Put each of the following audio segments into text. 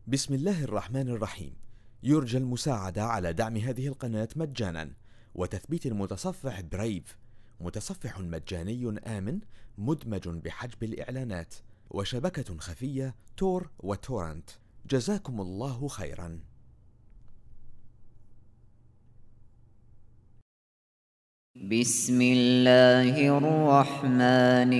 بسم الله الرحمن الرحيم. يرجى المساعدة على دعم هذه القناة مجانا وتثبيت المتصفح برايف، متصفح مجاني آمن مدمج بحجب الإعلانات وشبكة خفية تور وتورنت. جزاكم الله خيرا. بسم الله الرحمن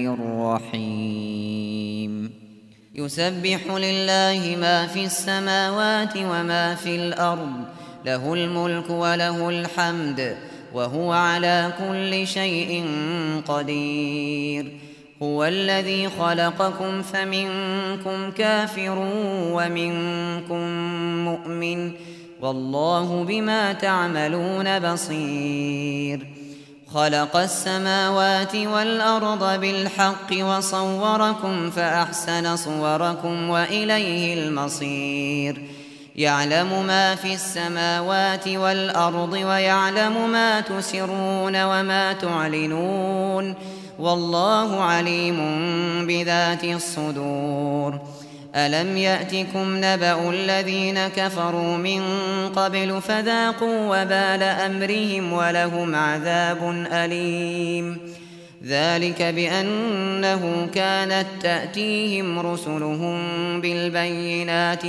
الرحيم. يسبح لله ما في السماوات وما في الأرض، له الملك وله الحمد، وهو على كل شيء قدير. هو الذي خلقكم فمنكم كافر ومنكم مؤمن، والله بما تعملون بصير. خلق السماوات والأرض بالحق وصوركم فأحسن صوركم وإليه المصير. يعلم ما في السماوات والأرض ويعلم ما تسرون وما تعلنون، والله عليم بذات الصدور. ألم يأتكم نبأ الذين كفروا من قبل فذاقوا وبال أمرهم ولهم عذاب أليم. ذلك بأنه كانت تأتيهم رسلهم بالبينات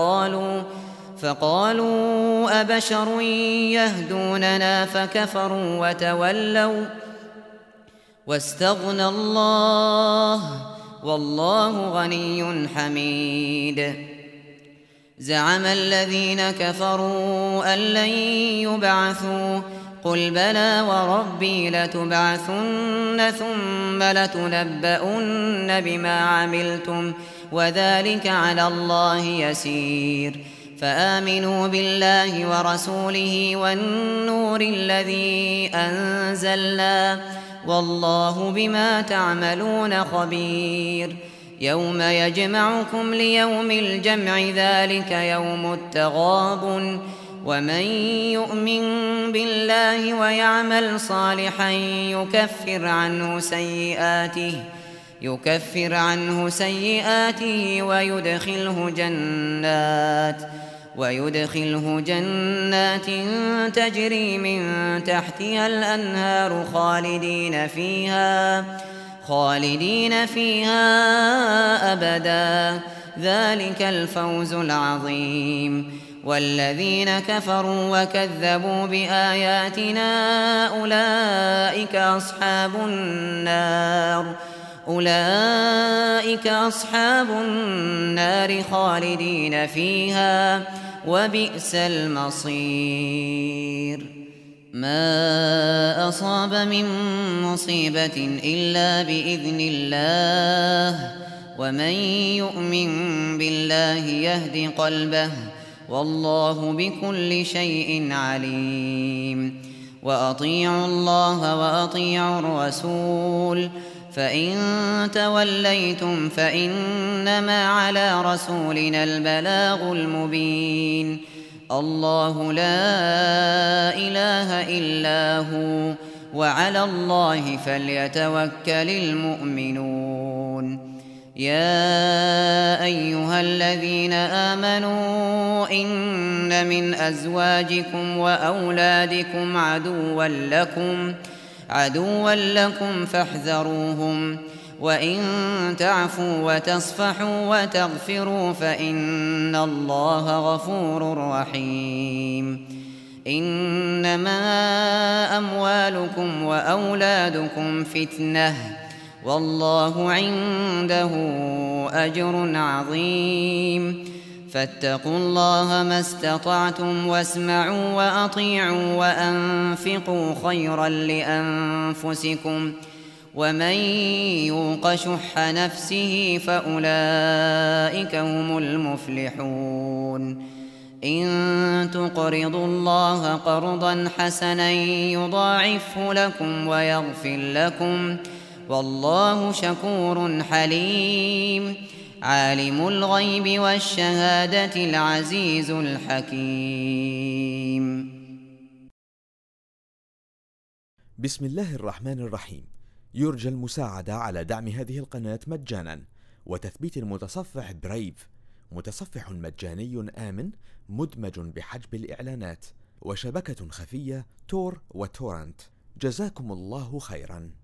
فقالوا أبشر يهدوننا فكفروا وتولوا واستغنى الله، والله غني حميد. زعم الذين كفروا أن لن يبعثوا، قل بلى وربي لتبعثن ثم لتنبؤن بما عملتم، وذلك على الله يسير. فآمنوا بالله ورسوله والنور الذي أنزلنا، والله بما تعملون خبير. يوم يجمعكم ليوم الجمع، ذلك يوم التغابن. ومن يؤمن بالله ويعمل صالحا يكفر عنه سيئاته ويدخله جنات تجري من تحتها الأنهار خالدين فيها أبدا، ذلك الفوز العظيم. والذين كفروا وكذبوا بآياتنا أولئك أصحاب النار خالدين فيها، وبئس المصير. ما أصاب من مصيبة إلا بإذن الله، ومن يؤمن بالله يهد قلبه، والله بكل شيء عليم. وأطيعوا الله وأطيعوا الرسول، فإن توليتم فإنما على رسولنا البلاغ المبين. الله لا إله إلا هو، وعلى الله فليتوكل المؤمنون. يا أيها الذين آمنوا إن من أزواجكم وأولادكم عدوا لكم فاحذروهم، وإن تعفوا وتصفحوا وتغفروا فإن الله غفور رحيم. إنما أموالكم وأولادكم فتنة، والله عنده أجر عظيم. فاتقوا الله ما استطعتم، واسمعوا وأطيعوا وأنفقوا خيرا لأنفسكم، ومن يوق شح نفسه فأولئك هم المفلحون. إن تقرضوا الله قرضا حسنا يضاعفه لكم ويغفر لكم، والله شكور حليم. عالم الغيب والشهادة العزيز الحكيم. بسم الله الرحمن الرحيم. يرجى المساعدة على دعم هذه القناة مجانا وتثبيت المتصفح برايف، متصفح مجاني آمن مدمج بحجب الإعلانات، وشبكة خفية تور وتورنت. جزاكم الله خيرا.